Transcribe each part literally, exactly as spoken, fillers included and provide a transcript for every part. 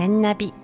天ナビ。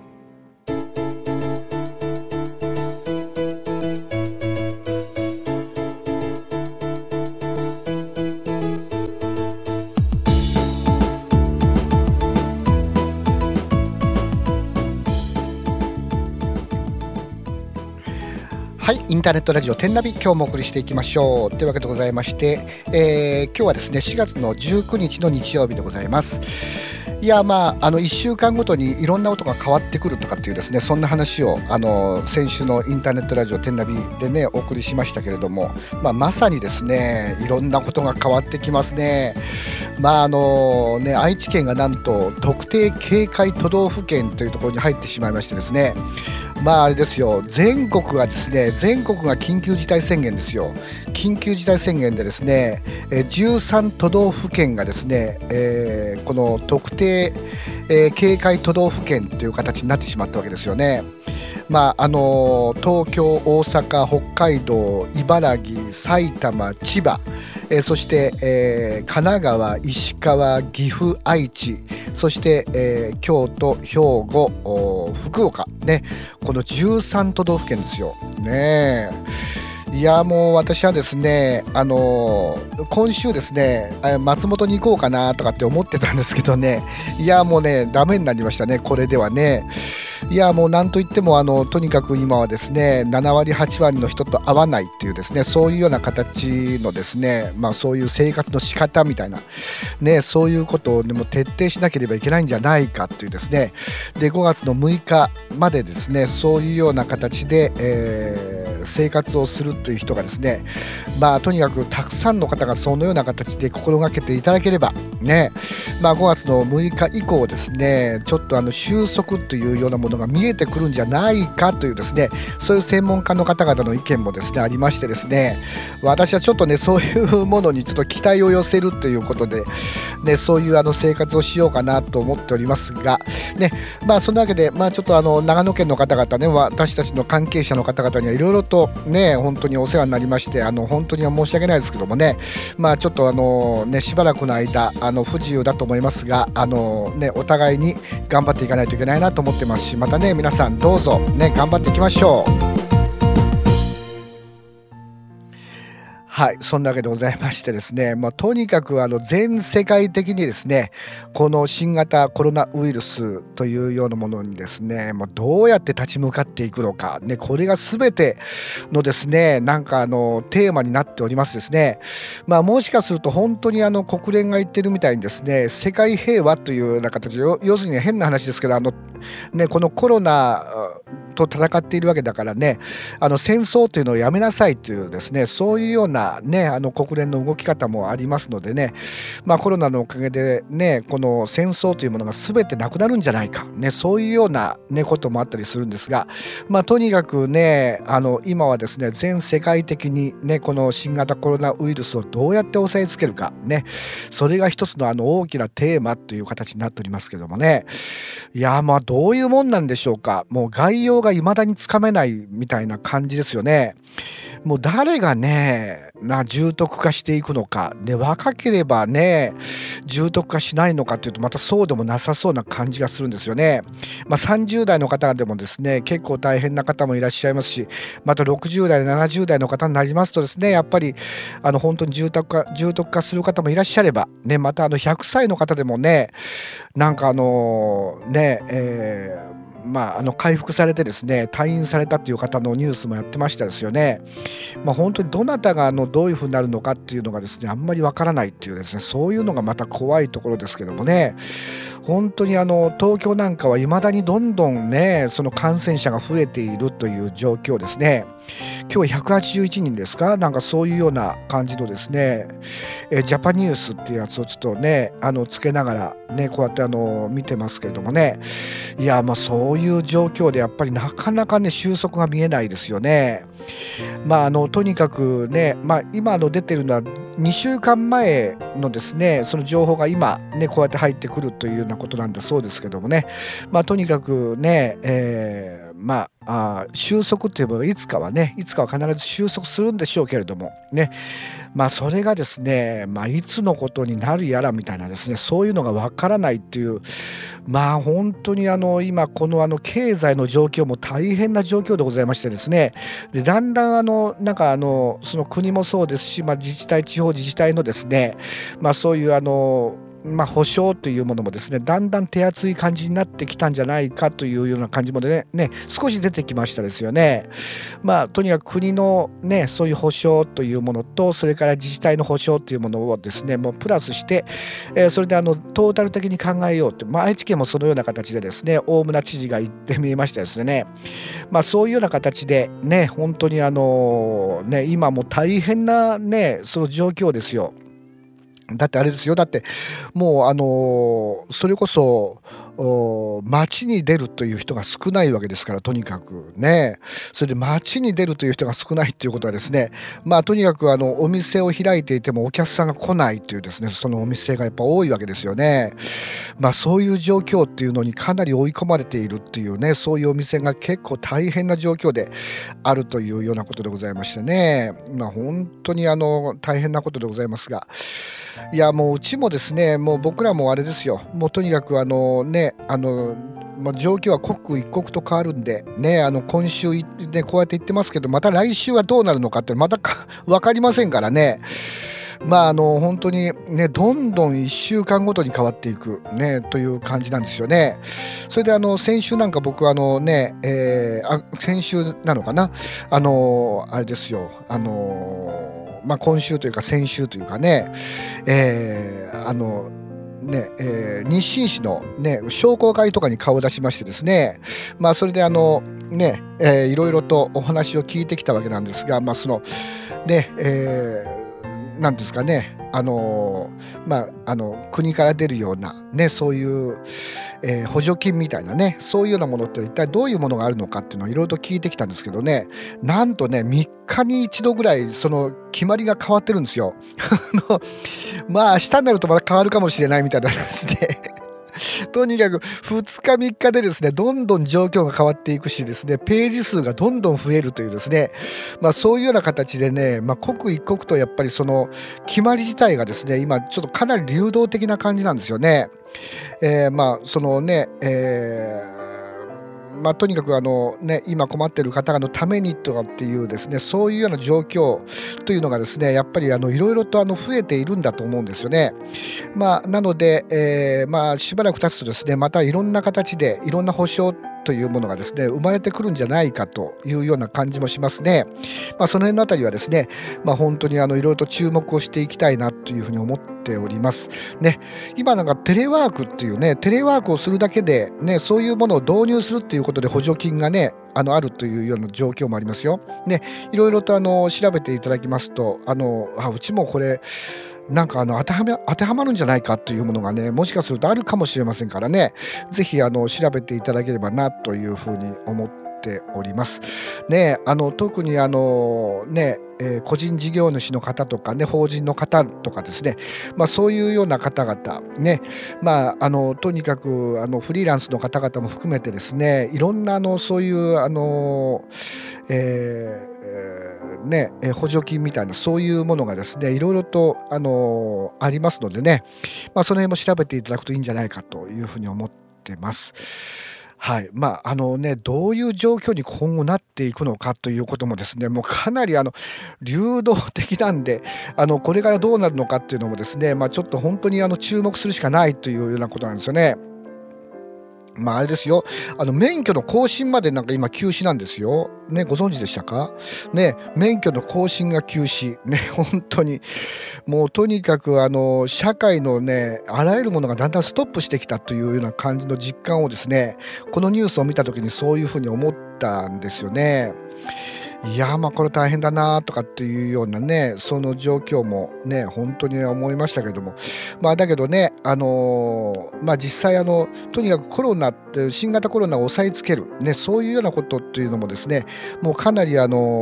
はい、インターネットラジオ天ナビ、今日もお送りしていきましょうというわけでございまして、えー、今日はですねしがつのじゅうくにちの日曜日でございます。いやまああのいっしゅうかんごとにいろんな音が変わってくるとかっていうですね、そんな話をあの先週のインターネットラジオ天ナビでねお送りしましたけれども、まあ、まさにですねいろんなことが変わってきますね。まああのね愛知県がなんと特定警戒都道府県というところに入ってしまいましてですね、まああれですよ、全国がですね全国が緊急事態宣言ですよ。緊急事態宣言でですねじゅうさんとどうふけんがですね、えー、この特定、えー、警戒都道府県という形になってしまったわけですよね。まああの東京、大阪、北海道、茨城、埼玉、千葉、えー、そして、えー、神奈川、石川、岐阜、愛知、そして、えー、京都、兵庫、福岡ね、このじゅうさんとどうふけんですよね。いやもう私はですねあのー、今週ですね松本に行こうかなとかって思ってたんですけどね、いやもうねダメになりましたね、これではね。いやもうなんといってもあのとにかく今はですねななわりはちわりの人と会わないっていうですね、そういうような形のですね、まあそういう生活の仕方みたいなね、そういうことをでも徹底しなければいけないんじゃないかっていうですね、でごがつのむいかまでですねそういうような形で、えー、生活をするという人がですね、まあとにかくたくさんの方がそのような形で心がけていただければね、まあごがつのむいか以降ですねちょっとあの収束というようなものが見えてくるんじゃないかというですね、そういう専門家の方々の意見もですねありましてですね、私はちょっとねそういうものにちょっと期待を寄せるということでね、そういうあの生活をしようかなと思っておりますがね、まあそんなわけでまあちょっとあの長野県の方々ね、私たちの関係者の方々にはいろいろとね本当にお世話になりまして、あの本当には申し訳ないですけどもね、まあちょっとあのねしばらくの間あの不自由だと思いますが、あのねお互いに頑張っていかないといけないなと思ってますし、またね皆さんどうぞね頑張っていきましょう。はい、そんなわけでございましてですね、まあ、とにかくあの全世界的にですねこの新型コロナウイルスというようなものにですね、まあ、どうやって立ち向かっていくのか、ね、これが全てのですねなんかあのテーマになっておりますですね。まあ、もしかすると本当にあの国連が言ってるみたいにですね世界平和というような形で、要するに変な話ですけどあの、ね、このコロナと戦っているわけだからね、あの戦争というのをやめなさいというですね、そういうようなねあの国連の動き方もありますのでね、まあコロナのおかげでねこの戦争というものが全てなくなるんじゃないかね、そういうようなねこともあったりするんですが、まあとにかくねあの今はですね全世界的にねこの新型コロナウイルスをどうやって抑えつけるかね、それが一つのあの大きなテーマという形になっておりますけどもね、いやまあどういうもんなんでしょうか。もう概要が未だにつかめないみたいな感じですよね。もう誰がねな重篤化していくのかで、若ければね重篤化しないのかというとまたそうでもなさそうな感じがするんですよね。まあ、さんじゅうだいの方でもですね結構大変な方もいらっしゃいますし、またろくじゅうだいななじゅうだいの方になりますとですねやっぱりあの本当に重篤化重篤化する方もいらっしゃればね、またあのひゃくさいの方でもねなんかあのねえーまあ、あの回復されてですね退院されたという方のニュースもやってましたですよね。まあ、本当にどなたがあのどういうふうになるのかっていうのがですねあんまりわからないっていうですね、そういうのがまた怖いところですけどもね、本当にあの東京なんかはいまだにどんどんねその感染者が増えているという状況ですね。今日ひゃくはちじゅういちにんですか、なんかそういうような感じのですねえジャパニュースっていうやつをちょっとねあのつけながらねこうやってあの見てますけれどもね、いやまあそういう状況でやっぱりなかなかね収束が見えないですよね。まああのとにかくね、まあ、今の出てるのはにしゅうかんまえのですねその情報が今ねこうやって入ってくるというようなことなんだそうですけどもね、まあとにかくね、えーまああ収束というものがいつかはねいつかは必ず収束するんでしょうけれどもね、まあそれがですね、まあ、いつのことになるやらみたいなですねそういうのがわからないっていう、 まあ、本当にあの、今このあの、経済の状況も大変な状況でございましてですね、で、だんだんあの、なんかあの、その国もそうですし、ま、自治体地方自治体のですね、ま、そういうあの、ま、保証というものもですね、だんだん手厚い感じになってきたんじゃないかというような感じもねね、少し出てきましたですよね。まあ、とにかく国のね、そういう保証というものと、それから自治体の保証というものをですね、もうプラスして、えーそれであのトータル的に考えようって、まあ、愛知県もそのような形でですね、大村知事が言ってみえましたですね。まあ、そういうような形でね、本当にあのね、今もう大変なね、その状況ですよ。だってあれですよ、だってもうあの、それこそ、お、街に出るという人が少ないわけですから、とにかくね。それで街に出るという人が少ないっていうことはですね、まあ、とにかくあの、お店を開いていてもお客さんが来ないというですね、そのお店がやっぱ多いわけですよね。ま、そういう状況っていうのにかなり追い込まれているっていうね、そういうお店が結構大変な状況であるというようなことでございましてね。ま、本当にあの、大変なことでございますが、いや、もううちもですね、もう僕らもあれですよ、もうとにかくあのね、あの、ま、状況は刻一刻と変わるんで、ね、あの今週いね、こうやって言ってますけど、また来週はどうなるのかってまたか分かりませんからね。まあ、あの、本当にね、どんどんいっしゅうかんごとに変わっていくね、という感じなんですよね。それであの、先週なんか僕あのね、えーあ、先週なのかな、あの、あれですよ、あの、ま、今週というか先週というかね、えーあの、ね、えー日清市のね、商工会とかに顔を出しましてですね、まあ、それであの、ね、えーいろいろとお話を聞いてきたわけなんですが、まあ、その、ね、えーなんですかね、あの、まあ、あの、国から出るようなね、そういう、えー補助金みたいなね、そういうようなものって一体どういうものがあるのかっていうのをいろいろと聞いてきたんですけどね、なんとね、みっかに一度ぐらいその決まりが変わってるんですよ。あの、まあ、明日になるとまた変わるかもしれないみたいなですね。とにかくふつかみっかでですね、どんどん状況が変わっていくしですね、ページ数がどんどん増えるというですね、ま、そういうような形でね、ま、刻一刻とやっぱりその決まり自体がですね、今ちょっとかなり流動的な感じなんですよね。ええ、まあ、そのね、ええ、ま、とにかくあのね、今困ってる方のためにとかっていうですね、そういうような状況というのがですね、やっぱりあの色々とあの増えているんだと思うんですよね。まあ、なので、ええ、まあ、しばらく経つとですね、またいろんな形でいろんな保証というものがですね、生まれてくるんじゃないかというような感じもしますね。まあ、その辺のあたりはですね、ま、ほんとにあの色々と注目をしていきたいなというふうに思っております。ね、今なんかテレワークっていうね、テレワークをするだけでね、そういうものを導入するっていうことで補助金がね、あの、あるというような状況もありますよ。ね、色々とあの調べていただきますと、あの、あ、うちもこれなんかあの当てはめ当てはまるんじゃないかというものがね、もしかするとあるかもしれませんからね、ぜひあの調べていただければなというふうに思っております。ね、あの特にあのね、えー個人事業主の方とかね、法人の方とかですね、ま、そういうような方々ね、まあ、あのとにかくあのフリーランスの方々も含めてですね、いろんなあのそういうあの、えーえーね、え、補助金みたいなそういうものがですね、いろいろとあの、ありますのでね、ま、その辺も調べていただくといいんじゃないかというふうに思ってます。はい、まあ、あのね、どういう状況に今後なっていくのかということもですね、もうかなりあの流動的なんで、あのこれからどうなるのかっていうのもですね、ま、ちょっとほんとにあの注目するしかないというようなことなんですよね。まあ、あれですよ、あの免許の更新までなんか今休止なんですよ。ね、ご存知でしたか？ね、免許の更新が休止。ね、本当に。もうとにかくあの社会のね、あらゆるものがだんだんストップしてきたというような感じの実感をですね、このニュースを見た時にそういう風に思ったんですよね。いや、ま、これ大変だなとかっていうようなね、その状況もね、本当に思いましたけども。まあ、だけどね、あの、ま、実際あの、とにかくコロナって新型コロナを抑えつける、ね、そういうようなことっていうのもですね、もうかなりあの、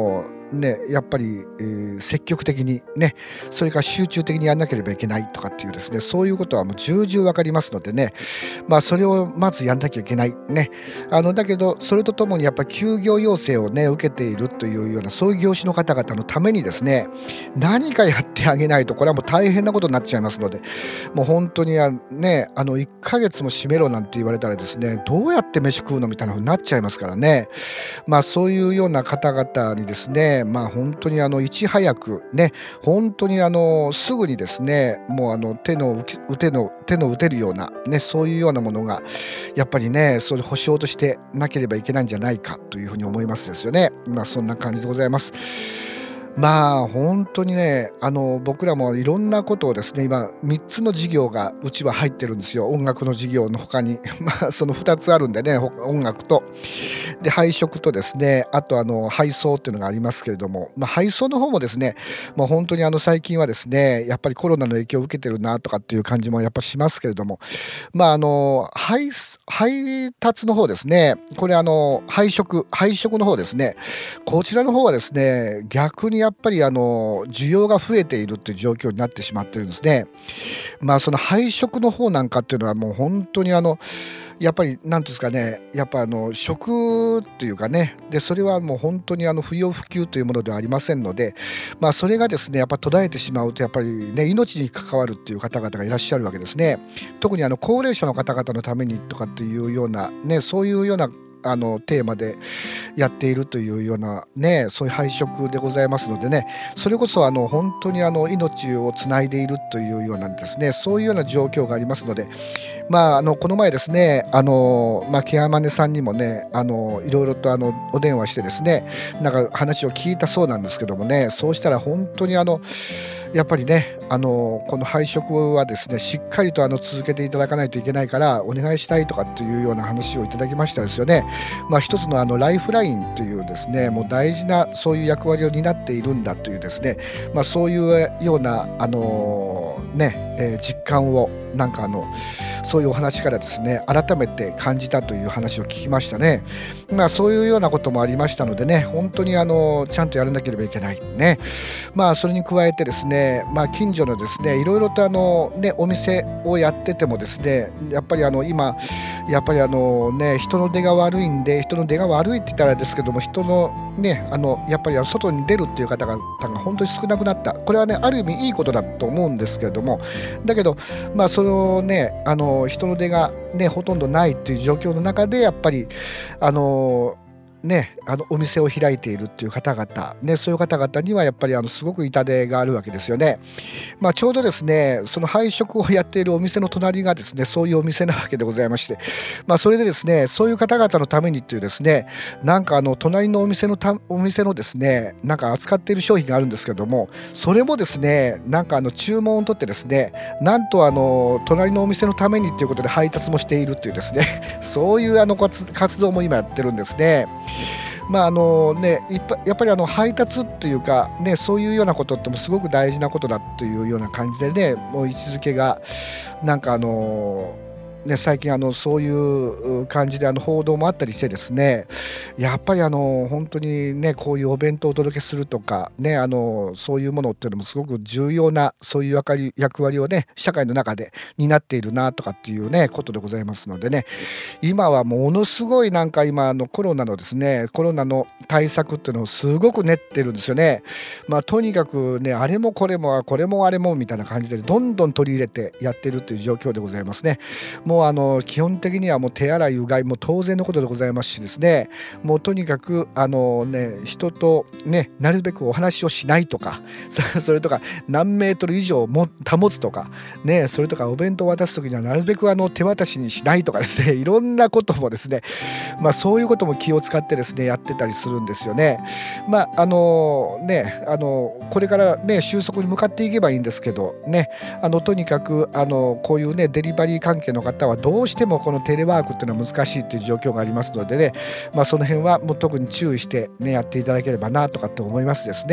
ねやっぱり、えー積極的にね、それから集中的にやんなければいけないとかっていうですね、そういうことはもう重々わかりますのでね、まあそれをまずやんなきゃいけないね。あのだけどそれとともにやっぱり休業要請をね受けているというようなそういう業種の方々のためにですね、何かやってあげないとこれはもう大変なことになっちゃいますので、もう本当にあね、あのいっかげつも閉めろなんて言われたらですね、どうやって飯食うのみたいな風になっちゃいますからね。まあそういうような方々にですね、まあ本当にあのいち早くね、本当にあのすぐにですね、もうあの手の打き打ての手の打てるようなね、そういうようなものがやっぱりね、それ保証としてなければいけないんじゃないかというふうに思いますですよね。まあそんな感じでございます。まあ本当にね、あの僕らもいろんなことをですね、今みっつの事業がうちは入ってるんですよ。音楽の事業の他にまあそのふたつあるんでね、ほ音楽とで配食とですね、あとあの配送っていうのがありますけれども、まあ、配送の方もですね、もう本当にあの最近はですね、やっぱりコロナの影響を受けてるなとかっていう感じもやっぱしますけれども、まああの配配達の方ですね、これあの配食配食の方ですね、こちらの方はですね、逆にやっぱりあの需要が増えているっていう状況になってしまってるんですね。まあその配食の方なんかっていうのはもう本当にあのやっぱり何ていうんですかね、やっぱあの食っていうかね、でそれはもう本当にあの不要不急というものではありませんので、まあそれがですねやっぱ途絶えてしまうとやっぱりね命に関わるっていう方々がいらっしゃるわけですね。特にあの高齢者の方々のためにとかっていうようなね、そういうようなあのテーマでやっているというようなね、そういう配食でございますのでね、それこそあの本当にあの命をつないでいるというようなですね、そういうような状況がありますので、まああのこの前ですね、あのまあケアマネさんにもね、あのいろいろとあのお電話してですね、なんか話を聞いたそうなんですけどもね、そうしたら本当にあのやっぱりね、あのこの配食はですね、しっかりとあの続けていただかないといけないからお願いしたいとかっていうような話をいただきましたですよね。まあ一つのあのライフラインというですね、もう大事なそういう役割を担っているんだというですね、まあそういうようなあのね、えー実感をなんかあのそういうお話からですね改めて感じたという話を聞きましたね。まあそういうようなこともありましたのでね、本当にあのちゃんとやらなければいけないね。まあそれに加えてですね、まあ近所のですねいろいろとあのねお店をやっててもですね、やっぱりあの今やっぱりあのね人の出が悪いんで、人の出が悪いって言ったらですけども、人のねあのやっぱりあの外に出るっていう方々が本当に少なくなった。これはねある意味いいことだと思うんですけれども、だけどまあそのねあの人の出がねほとんどないっていう状況の中でやっぱりあのね、あのお店を開いているっていう方々、ね、そういう方々にはやっぱりあのすごく痛手があるわけですよね。まあ、ちょうどですねその配食をやっているお店の隣がですねそういうお店なわけでございまして、まあ、それでですねそういう方々のためにっていうですね、なんかあの隣のお店のたお店のですねなんか扱っている商品があるんですけども、それもですねなんかあの注文を取ってですね、なんとあの隣のお店のためにっていうことで配達もしているっていうですねそういうあの活活動も今やってるんですね。まああのね、いっぱやっぱりあの配達っていうか、ね、そういうようなことってもすごく大事なことだというような感じでね、もう位置づけがなんかあのね、最近あのそういう感じであの報道もあったりしてですね、やっぱりあの本当にねこういうお弁当をお届けするとかね、あのそういうものっていうのもすごく重要なそういう役割役割をね社会の中で担っているなとかっていうねことでございますのでね、今はものすごいなんか今あのコロナのですねコロナの対策っていうのをすごく練ってるんですよね。まあとにかくねあれもこれもこれもあれもみたいな感じでどんどん取り入れてやってるという状況でございますね。もうあの基本的にはもう手洗いうがいも当然のことでございますしですね、もうとにかくあのね人とねなるべくお話をしないとかそそれとか何メートル以上も保つとかね、それとかお弁当を渡す時にはなるべくあの手渡しにしないとかですね、いろんなこともですね、まあそういうことも気を使ってですねやってたりするんですよね。まああのねあのこれからね収束に向かっていけばいいんですけどね、あのとにかくあのこういうねデリバリー関係の方はどうしてもこのテレワークっていうのは難しいっていう状況がありますのでね、まあその辺はもう特に注意してねやっていただければなとかって思いますですね。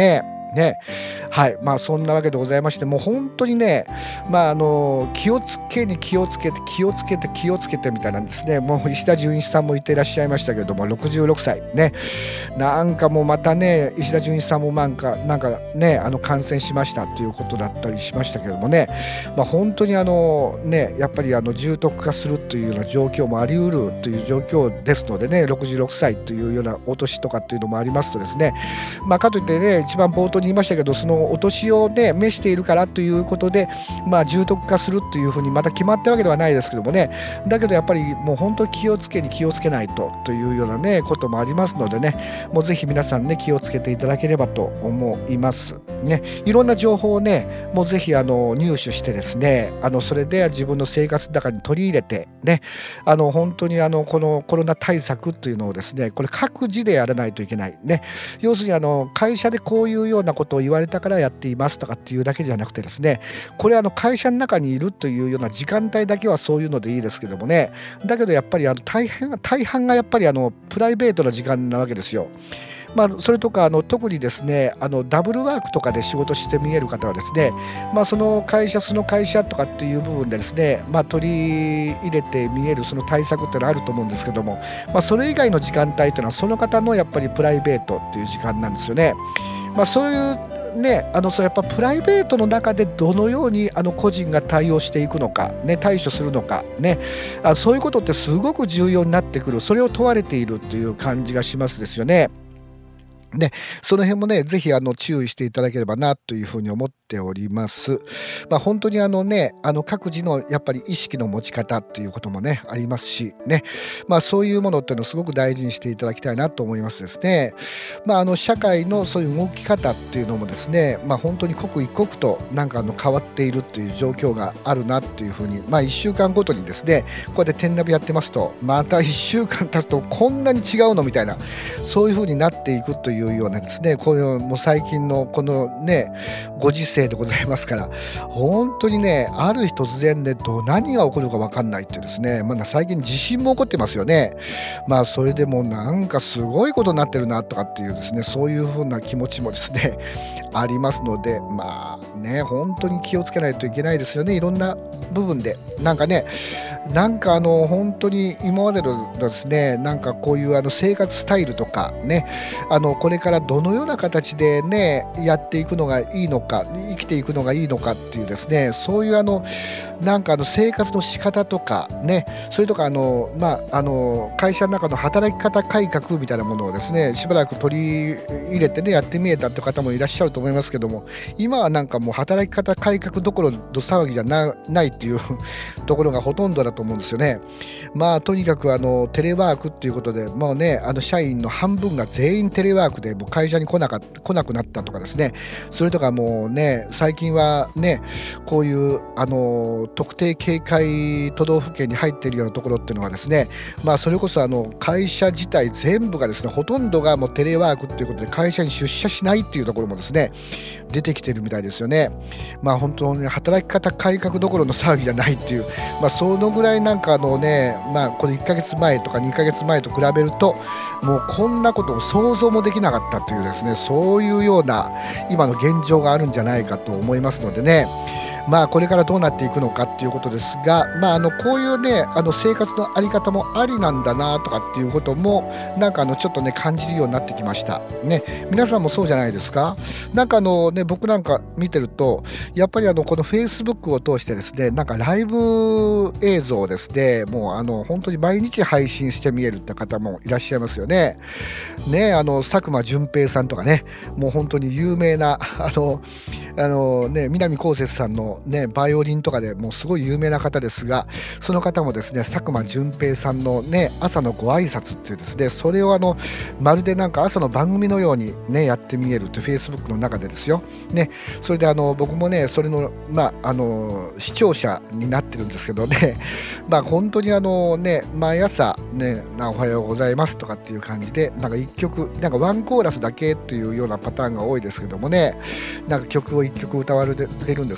ね。はい、まあそんなわけでございまして、もう本当にね、まああの気をつけに気をつけて気をつけて気をつけてみたいなんですね。もう石田純一さんもいていらっしゃいましたけれども、ろくじゅうろくさいね、なんかもうまたね、石田純一さんもなんかなんかね、あの感染しましたということだったりしましたけれどもね、まあ本当にあのね、やっぱりあの重篤化するというような状況もあり得るという状況ですのでね、ろくじゅうろくさいというようなお年とかっていうのもありますとですね、まあかといってね、一番冒頭に言いましたけど、そのお年をね召しているからということで、まあ重篤化するというふうにまだ決まったわけではないですけどもね、だけどやっぱりもう本当に気をつけに気をつけないとというようなねこともありますのでね、もうぜひ皆さんね気をつけていただければと思いますね。いろんな情報をね、もうぜひあの入手してですね、あのそれで自分の生活の中に取り入れてね、あの本当にあのこのコロナ対策というのをですね、これ各自でやらないといけないね。要するにあの会社でこういうようなことを言われたからやっていますとかっていうだけじゃなくてですね、これあの会社の中にいるというような時間帯だけはそういうのでいいですけどもね、だけどやっぱりあの大変大半がやっぱりあのプライベートな時間なわけですよ。まあ、それとかあの特にですね、あのダブルワークとかで仕事して見える方はですね、まあ、その会社その会社とかっていう部分でですね、まあ、取り入れて見えるその対策っていうのはあると思うんですけども、まあ、それ以外の時間帯っていうのはその方のやっぱりプライベートっていう時間なんですよね。まあ、そういうね、あのそうやっぱプライベートの中でどのようにあの個人が対応していくのか、ね、対処するのか、ね、あそういうことってすごく重要になってくる、それを問われているという感じがしますですよね。で、その辺もね、ぜひあの注意していただければなというふうに思っております。まあ、本当にあのね、あの各自のやっぱり意識の持ち方っていうこともね、ありますしね、まあそういうものっていうのをすごく大事にしていただきたいなと思いますですね。まああの社会のそういう動き方っていうのもですね、まあ本当に刻一刻となんかあの変わっているっていう状況があるなっていうふうに、まあいっしゅうかんごとにですね、こうやって天ナビやってますと、またいっしゅうかん経つとこんなに違うのみたいな、そういうふうになっていくというようなですね、このもう最近のこのねご時世でございますから、本当にね、ある日突然ね、ど何が起こるか分かんないっていうですね、まだ最近地震も起こってますよね。まあそれでもなんかすごいことになってるなとかっていうですね、そういう風な気持ちもですねありますので、まあね、本当に気をつけないといけないですよね、いろんな部分で。なんかね、なんかあの本当に今までのですね、なんかこういうあの生活スタイルとかね、あのこれからどのような形でねやっていくのがいいのか、生きていくのがいいのかっていうですね、そういうあのなんかあの生活の仕方とかね、それとかあのまああの会社の中の働き方改革みたいなものをですね、しばらく取り入れてねやってみえたって方もいらっしゃると思いますけども、今はなんかもう働き方改革どころの騒ぎじゃな、ないっていうところがほとんどだと思うんですよね。まあとにかくあのテレワークっていうことで、もうね、あの社員の半分が全員テレワークでもう会社に来なか来なくなったとかですね、それとかもうね、最近はね、こういうあの特定警戒都道府県に入っているようなところっていうのはですね、まあそれこそあの会社自体全部がですね、ほとんどがもうテレワークっていうことで会社に出社しないっていうところもですね出てきてるみたいですよね。まあ本当に働き方改革どころの騒ぎじゃないっていう、まあそのぐらいなんかあのね、まあこれいっかげつまえとかにかげつまえと比べると、もうこんなことを想像もできなかったというですね、そういうような今の現状があるんじゃないかと思いますのでね、まあこれからどうなっていくのかっていうことですが、まああのこういうね、あの生活のあり方もありなんだなとかっていうこともなんかあのちょっとね感じるようになってきましたね。皆さんもそうじゃないですか。なんかあのね、僕なんか見てるとやっぱりあのこの Facebook を通してですね、なんかライブ映像をですね、もうあの本当に毎日配信して見えるって方もいらっしゃいますよね。ね、あの佐久間淳平さんとかね、もう本当に有名なあのあのね、南こうせつさんのねバイオリンとかでもうすごい有名な方ですが、その方もですね、佐久間淳平さんのね朝のご挨拶っていうですね、それをあのまるでなんか朝の番組のようにねやってみえるという Facebook の中でですよね。それであの僕もねそれのまああの視聴者になってるんですけどね、まあ本当にあのね毎朝ねおはようございますとかっていう感じで、なんか一曲なんかワンコーラスだけっていうようなパターンが多いですけどもね、なんか曲を一曲歌われてるんですけどもね、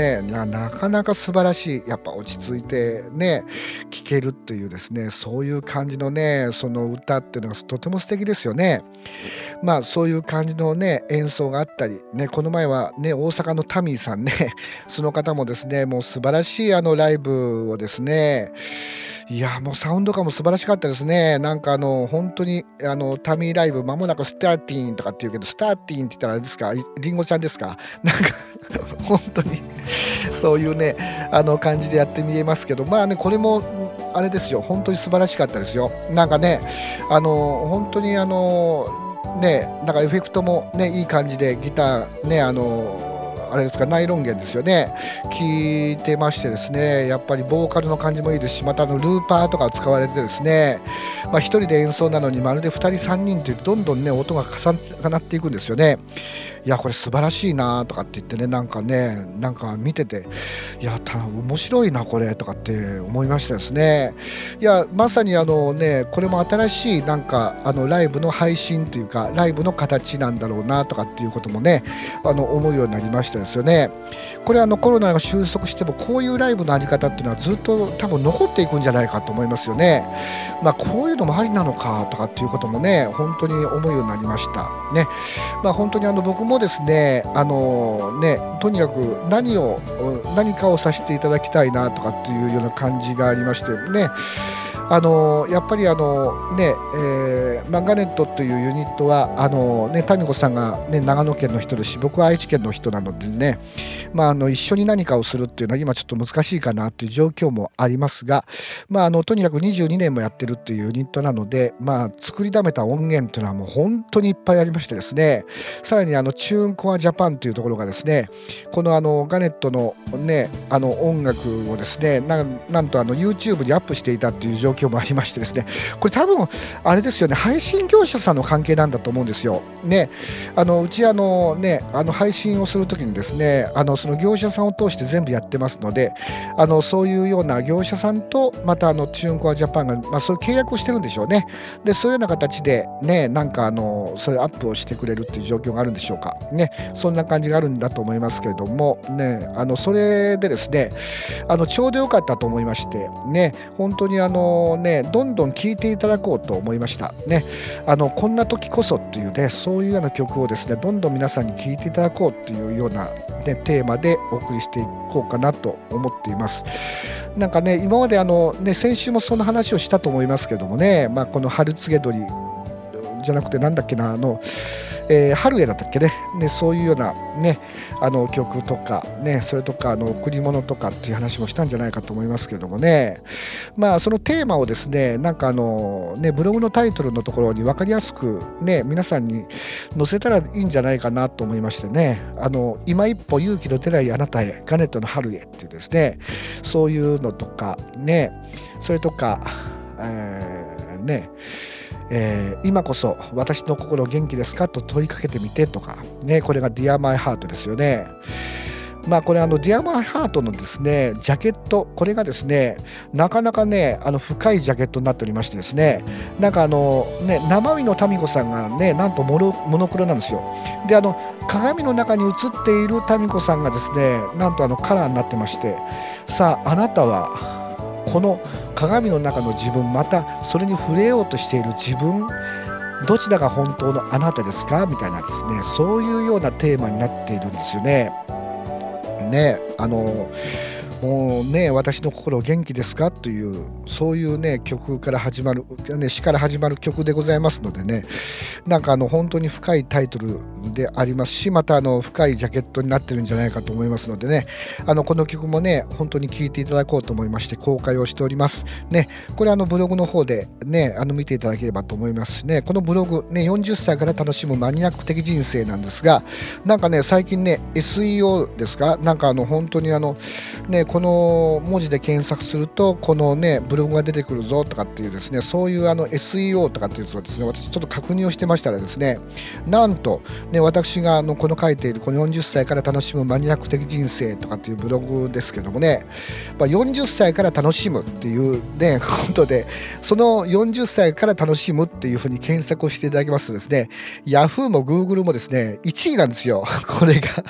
ね、ななかなか素晴らしい、やっぱ落ち着いてね聴けるっていうですね、そういう感じのねその歌っていうのがとても素敵ですよね。まあそういう感じのね演奏があったりね、この前はね大阪のタミーさんねその方もですねもう素晴らしいあのライブをですね、いやもうサウンド感も素晴らしかったですね。なんかあの本当にあのタミーライブ間もなくスターティーンとかって言うけど、スターティーンって言ったらあれですか、いリンゴちゃんですか、なんか本当にそういうねあの感じでやってみえますけど、まあねこれもあれですよ、本当に素晴らしかったですよ。なんかねあの本当にあのねなんかエフェクトもねいい感じで、ギターねあのあれですか、ナイロン弦ですよね、聞いてましてですね、やっぱりボーカルの感じもいいですし、またあのルーパーとか使われてですね、まあ、ひとりで演奏なのにまるでふたりさんにんというどんどんね音が重なっていくんですよね。いやこれ素晴らしいなとかって言ってね、なんかねなんか見てて、いやた面白いなこれとかって思いましたですね。いやまさにあのねこれも新しいなんかあのライブの配信というかライブの形なんだろうなとかっていうこともねあの思うようになりましたですよね。これあのコロナが収束してもこういうライブのあり方っていうのはずっと多分残っていくんじゃないかと思いますよね。まあこういうのもありなのかとかっていうこともね本当に思うようになりましたね。まあ本当にあの僕もですねあのねとにかく何を何かをさせていただきたいなとかっていうような感じがありましてね、あのやっぱりあのね、えー、マンガネットというユニットはあのねタミコさんがね長野県の人ですし、僕は愛知県の人なのでね、まああの一緒に何かをするっていうのは今ちょっと難しいかなっていう状況もありますが、まああのとにかくにじゅうにねんもやってるっていうユニットなので、まあ作りだめた音源っていうのはもう本当にいっぱいありましてですね、さらにあのチューンコアジャパンというところがですね、このあのガネットのねあの音楽をですねななんとあの YouTube にアップしていたっていう状況もありましてですね、これ多分あれですよね、配信業者さんの関係なんだと思うんですよね。あのうちあのねあの配信をするときにですねあのその業者さんを通して全部やってますので、あのそういうような業者さんとまたあのチューンコアジャパンが、まあ、そういう契約をしてるんでしょうね。でそういうような形でねなんかあのそういうアップをしてくれるっていう状況があるんでしょうかね、そんな感じがあるんだと思いますけれどもね、あのそれでですねあのちょうど良かったと思いましてね、本当にあのねどんどん聴いていただこうと思いましたね。あのこんな時こそっていうねそういうような曲をですねどんどん皆さんに聴いていただこうっていうような、ね、テーマでお送りしていこうかなと思っています。なんかね今まであのね先週もそんな話をしたと思いますけどもね、まあ、この春告げ鳥じゃなくてなんだっけなあのえー、春へだったっけ ね, ねそういうような、ね、あの曲とか、ね、それとかあの贈り物とかっていう話もしたんじゃないかと思いますけどもね、まあそのテーマをですねなんかあの、ね、ブログのタイトルのところに分かりやすく、ね、皆さんに載せたらいいんじゃないかなと思いましてね、あの今一歩勇気の出ないあなたへガネットの春へっていうですねそういうのとかね、それとか、えー、ねえー、今こそ私の心元気ですかと問いかけてみてとかね、これが Dear My Heart ですよね。まあこれあの Dear My Heart のですねジャケット、これがですねなかなかねあの深いジャケットになっておりましてですね、なんかあのね生身の民子さんがねなんとモノモノクロなんですよ。であの鏡の中に映っている民子さんがですねなんとあのカラーになってまして、さああなたはこの鏡の中の自分、またそれに触れようとしている自分、どちらが本当のあなたですかみたいなですねそういうようなテーマになっているんですよね。ねあのもうね私の心元気ですかというそういうね曲から始まる、ね、詩から始まる曲でございますのでね、なんかあの本当に深いタイトルでありますし、またあの深いジャケットになってるんじゃないかと思いますのでね、あのこの曲もね本当に聴いていただこうと思いまして公開をしておりますね。これあのブログの方でねあの見ていただければと思いますしね、このブログねよんじゅっさいから楽しむマニアック的人生なんですが、なんかね最近ね エスイーオー ですか、なんかあの本当にあのねこの文字で検索するとこのねブログが出てくるぞとかっていうですねそういうあの エスイーオー とかっていうのをですね私ちょっと確認をしてましたらですね、なんとね私があのこの書いているこのよんじゅっさいから楽しむマニアック的人生とかっていうブログですけどもね、まあ、よんじゅっさいから楽しむっていうね本当でそのよんじゅっさいから楽しむっていうふうに検索をしていただきますとですね、ヤフーもグーグルもですねいちいなんですよこれが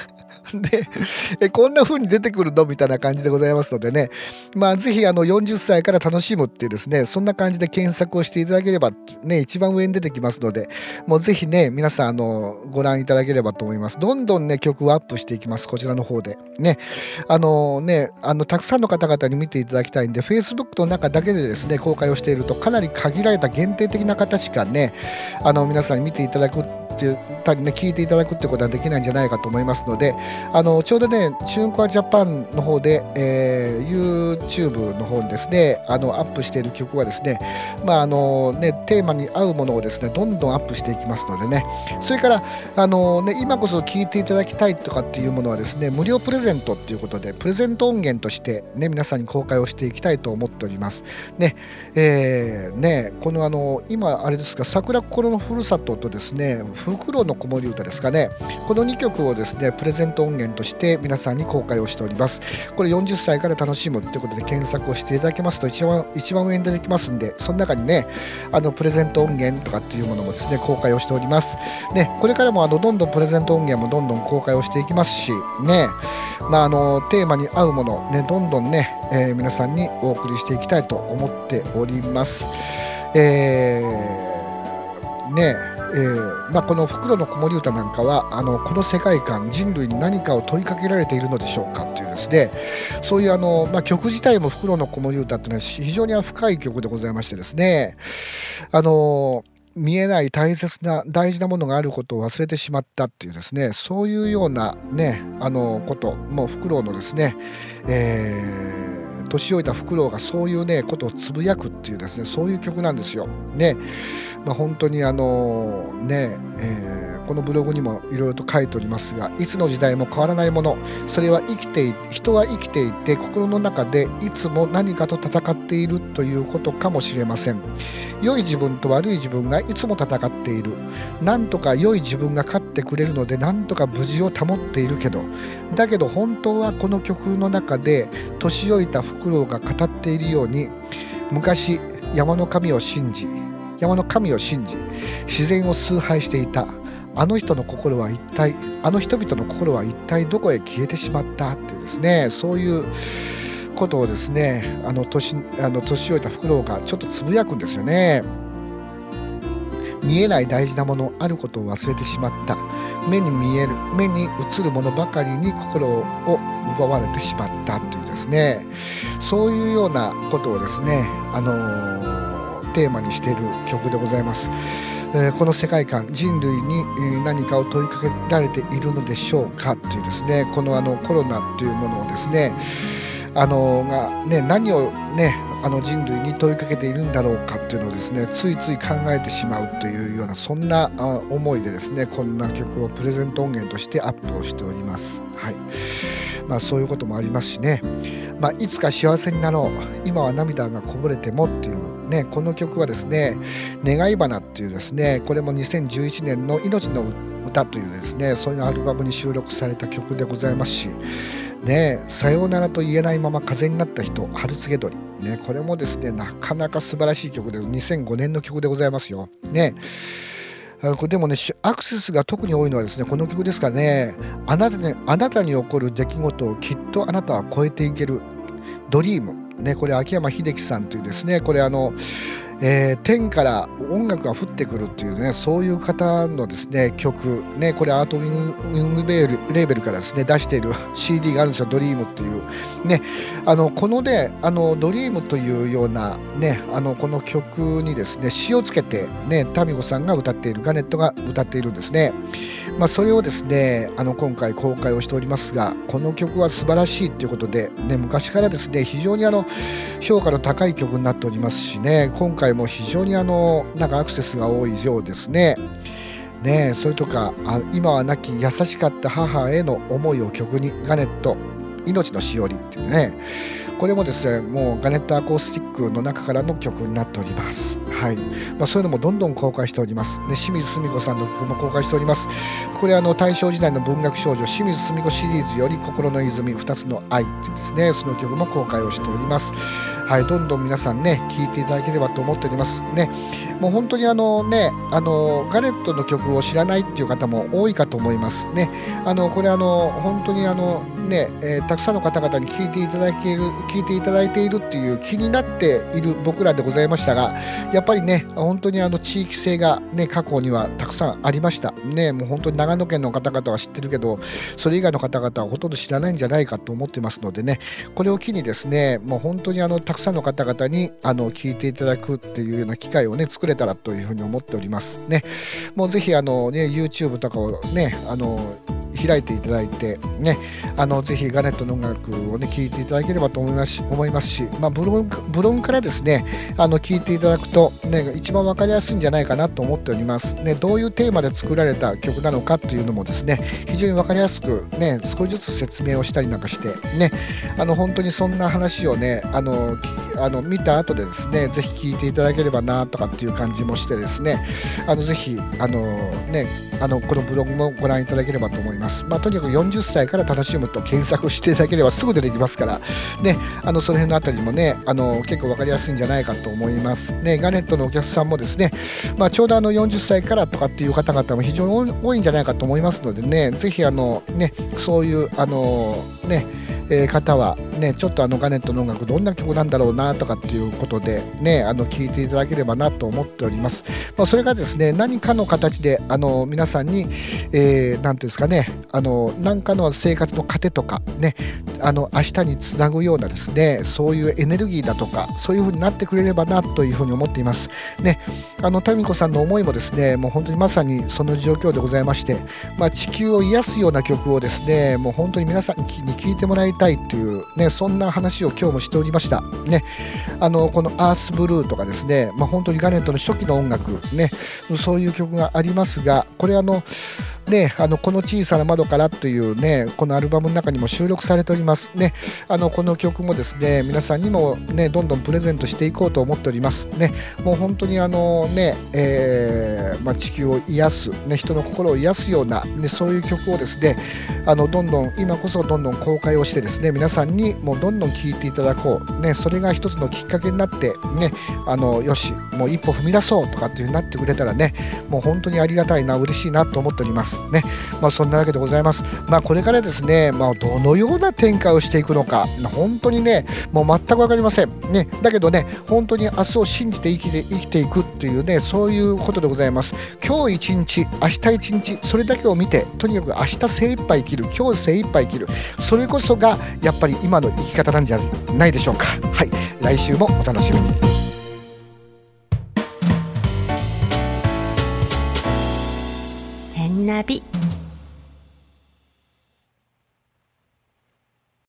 でえこんな風に出てくるのみたいな感じでございますのでね、まあぜひあのよんじゅっさいから楽しむっていうですね、そんな感じで検索をしていただければね、一番上に出てきますので、もうぜひね皆さんあのご覧いただければと思います。どんどんね曲をアップしていきます、こちらの方でね。あのねあのたくさんの方々に見ていただきたいんで、 Facebook の中だけでですね公開をしていると、かなり限られた限定的な方しかねあの皆さんに見ていただくっていうたりね聞いていただくってことはできないんじゃないかと思いますので、あのちょうどねチューンコアジャパンの方で、えー、YouTube の方にですねあのアップしている曲はですね、まああのねテーマに合うものをですねどんどんアップしていきますのでね、それからあのね今こそ聞いていただきたいとかっていうものはですね無料プレゼントっていうことで、プレゼント音源としてね皆さんに公開をしていきたいと思っておりますね。えー、ねこのあの今あれですか、桜心のふるさととですねフクロウの子守歌ですかね、このにきょくをですねプレゼント音源として皆さんに公開をしております。これよんじゅっさいから楽しむということで検索をしていただけますと一番一番上に出てきますんで、その中にねあのプレゼント音源とかっていうものもですね公開をしておりますね。これからもあのどんどんプレゼント音源もどんどん公開をしていきますしね、まああのテーマに合うものねどんどんね、えー、皆さんにお送りしていきたいと思っております。えー、ねえーまあ、このフクロウの子守歌なんかはあのこの世界観、人類に何かを問いかけられているのでしょうかというですね、そういうあの、まあ、曲自体もフクロウの子守歌というのは非常に深い曲でございましてですね、あの見えない大切な大事なものがあることを忘れてしまったっていうですね、そういうようなねあのこともうフクロウのですね、えー年老いたフクロウがそういうねことをつぶやくっていうですね、そういう曲なんですよね。まあ、本当にあのね、えーこのブログにもいろいろと書いておりますが、いつの時代も変わらないもの、それは生きてい人は生きていて心の中でいつも何かと戦っているということかもしれません。良い自分と悪い自分がいつも戦っている。なんとか良い自分が勝ってくれるのでなんとか無事を保っているけど、だけど本当はこの曲の中で年老いたフクロウが語っているように、昔山の神を信じ山の神を信じ自然を崇拝していたあの人の心は一体あの人々の心は一体どこへ消えてしまったっていうですね、そういうことをですねあの 年, あの年老いたフクロウがちょっとつぶやくんですよね。見えない大事なものあることを忘れてしまった。目に見える目に映るものばかりに心を奪われてしまったというですね、そういうようなことをですね、あのー、テーマにしている曲でございます。えー、この世界観、人類に何かを問いかけられているのでしょうかというですね、このあのコロナというものをですね、あのがね何をねあの人類に問いかけているんだろうかっていうのをですねついつい考えてしまうというようなそんな思いでですねこんな曲をプレゼント音源としてアップをしております。はい、まあそういうこともありますしね、まあ、いつか幸せになろう今は涙がこぼれてもっていうね、この曲はですね願い花っていうですね、これもにせんじゅういちねんの命の歌というですねそういうアルバムに収録された曲でございますしね、さようならと言えないまま風になった人、春告げ鳥、ね、これもですねなかなか素晴らしい曲でにせんごねんの曲でございますよ。ね、でもねアクセスが特に多いのはですねこの曲ですかね。あなたに、あなたに起こる出来事をきっとあなたは超えていけるドリーム、ね、これ秋山秀樹さんというですねこれあのえー、天から音楽が降ってくるっていうねそういう方のですね曲ね、これアートウィングベールレーベルからですね出している シーディー があるんですよ。ドリームっていうね、あのこのねあのドリームというようなねあのこの曲にですね詩をつけてねタミゴさんが歌っている、ガネットが歌っているんですね。まあそれをですねあの今回公開をしておりますが、この曲は素晴らしいということでね昔からですね非常にあの評価の高い曲になっておりますしね、今回も非常にあのなんかアクセスが多いようですね。ねえ、それとかあ今は亡き優しかった母への思いを曲にガネット命のしおりっていうね、これもですねもうガネットアコースティックの中からの曲になっております。はい、まあ、そういうのもどんどん公開しております、ね、清水澄子さんの曲も公開しております。これあの大正時代の文学少女清水澄子シリーズより心の泉ふたつの愛というですねその曲も公開をしております。 はい、どんどん皆さんね聴いていただければと思っておりますね。もう本当にあのねあのガレットの曲を知らないっていう方も多いかと思いますね。あのこれあの本当にあのね、えーたくさんの方々に聴いていただける聴いていただいているっていう気になっている僕らでございましたが、やっぱりね本当にあの地域性がね過去にはたくさんありましたね。もう本当に長野県の方々は知ってるけど、それ以外の方々はほとんど知らないんじゃないかと思ってますのでね、これを機にですねもう本当にあのたくさんの方々にあの聞いていただくっていうような機会をね作れたらというふうに思っておりますね。もうぜひあのね YouTube とかをねあの開いていただいてね、あのぜひガネットの音楽をね聴いていただければと思いますし、思いますし、まあ、ブログブログからですねあの聴いていただくとね一番わかりやすいんじゃないかなと思っておりますね。どういうテーマで作られた曲なのかというのもですね非常にわかりやすくね少しずつ説明をしたりなんかしてね、あの本当にそんな話をねあのあの見た後でですねぜひ聴いていただければなとかっていう感じもしてですね、あのぜひあのねあのこのブログもご覧いただければと思います。まあ、とにかくよんじゅっさいから楽しむと検索していただければすぐ出てきますからね、あのその辺のあたりもねあの結構分かりやすいんじゃないかと思いますね。ガネットのお客さんもですね、まあ、ちょうどあのよんじゅっさいからとかっていう方々も非常に多いんじゃないかと思いますのでね、ぜひあのねそういうあのねえー方はねちょっとあのガネットの音楽どんな曲なんだろうなとかっていうことでねあの聞いていただければなと思っております。まあ、それがですね何かの形であの皆さんに、えー、なんていうんですかねあの何かの生活の糧とかねあの明日につなぐようなですねそういうエネルギーだとかそういう風になってくれればなというふうに思っていますね。あのタミコさんの思いもですねもう本当にまさにその状況でございまして、まあ、地球を癒すような曲をですねもう本当に皆さんに聴いてもらいたいっていうねそんな話を今日もしておりましたね。あのこのアースブルーとかですね、まあ、本当にガネットの初期の音楽ねそういう曲がありますが、これあのね、あのこの小さな窓からというねこのアルバムの中にも収録されておりますね。あのこの曲もですね皆さんにもねどんどんプレゼントしていこうと思っておりますね。もう本当にあのね、えーまあ、地球を癒す、ね、人の心を癒すような、ね、そういう曲をですねあのどんどん今こそどんどん公開をしてですね皆さんにもうどんどん聴いていただこう、ね、それが一つのきっかけになってねあのよしもう一歩踏み出そうとかっていう風になってくれたらねもう本当にありがたいな嬉しいなと思っておりますね。まあ、そんなわけでございます。まあ、これからですね、まあ、どのような展開をしていくのか本当にねもう全く分かりませんね。だけどね本当に明日を信じて生きて生きていくっていうねそういうことでございます。今日一日明日一日それだけを見てとにかく明日精一杯生きる、今日精一杯生きる、それこそがやっぱり今の生き方なんじゃないでしょうか。はい、来週もお楽しみに。 変ナビ。